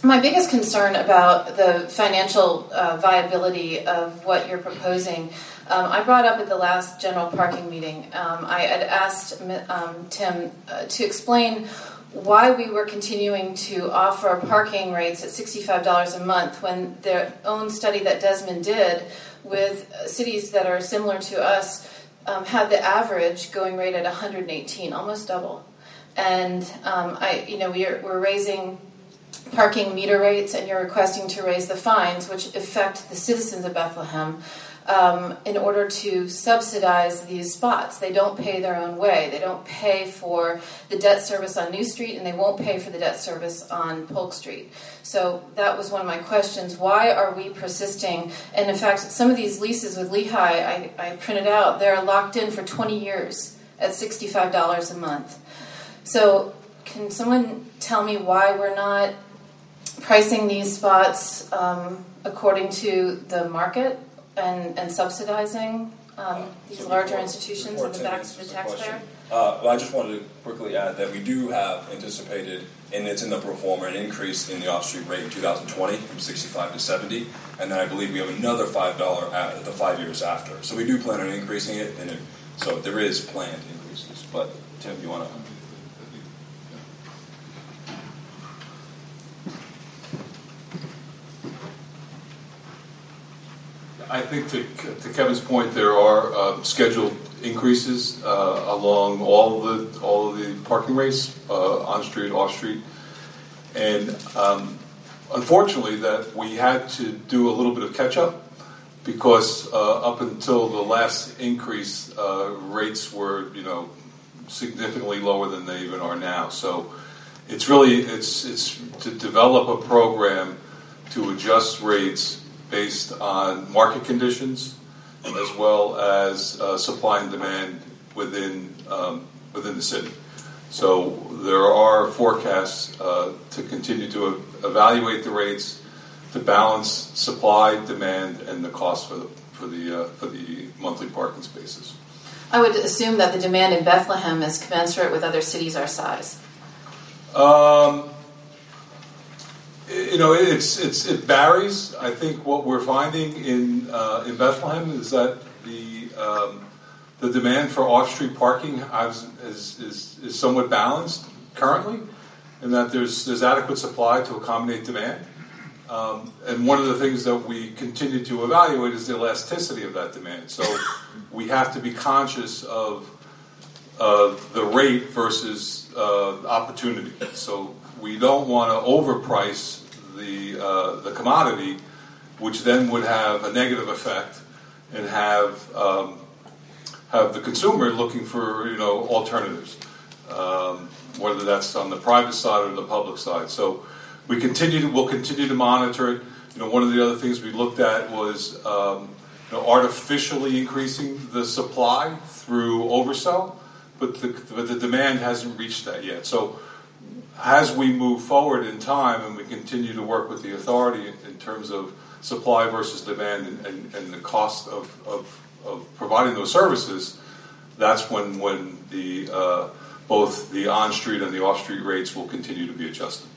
My biggest concern about the financial viability of what you're proposing, I brought up at the last general parking meeting. I had asked Tim to explain why we were continuing to offer parking rates at $65 a month when their own study that Desmond did with cities that are similar to us had the average going rate at $118, almost double. And we're raising parking meter rates, and you're requesting to raise the fines, which affect the citizens of Bethlehem, in order to subsidize these spots. They don't pay their own way. They don't pay for the debt service on New Street, and they won't pay for the debt service on Polk Street. So that was one of my questions. Why are we persisting? And in fact, some of these leases with Lehigh, I printed out, they're locked in for 20 years at $65 a month. So can someone tell me why we're not pricing these spots according to the market and subsidizing these larger institutions on the backs of the taxpayer? Well, I just wanted to quickly add that we do have anticipated, and it's in the pro forma, an increase in the off-street rate in 2020 from 65 to 70, and then I believe we have another $5 the 5 years after. So we do plan on increasing it, and so there is planned increases. But Tim, you want to? I think to Kevin's point, there are scheduled increases along all of the parking rates, on street, off street, and unfortunately, that we had to do a little bit of catch up because up until the last increase, rates were significantly lower than they even are now. So it's to develop a program to adjust rates based on market conditions as well as supply and demand within the city. So there are forecasts to continue to evaluate the rates to balance supply, demand, and the cost for the monthly parking spaces. I would assume that the demand in Bethlehem is commensurate with other cities our size. It varies. I think what we're finding in Bethlehem is that the demand for off-street parking is somewhat balanced currently, and that there's adequate supply to accommodate demand. And one of the things that we continue to evaluate is the elasticity of that demand. So we have to be conscious of the rate versus opportunity. So we don't want to overprice the commodity, which then would have a negative effect and have the consumer looking for alternatives, whether that's on the private side or the public side. So we'll continue to monitor it. One of the other things we looked at was artificially increasing the supply through oversell, but the demand hasn't reached that yet. So as we move forward in time and we continue to work with the authority in terms of supply versus demand and the cost of providing those services, that's when the both the on-street and the off-street rates will continue to be adjusted.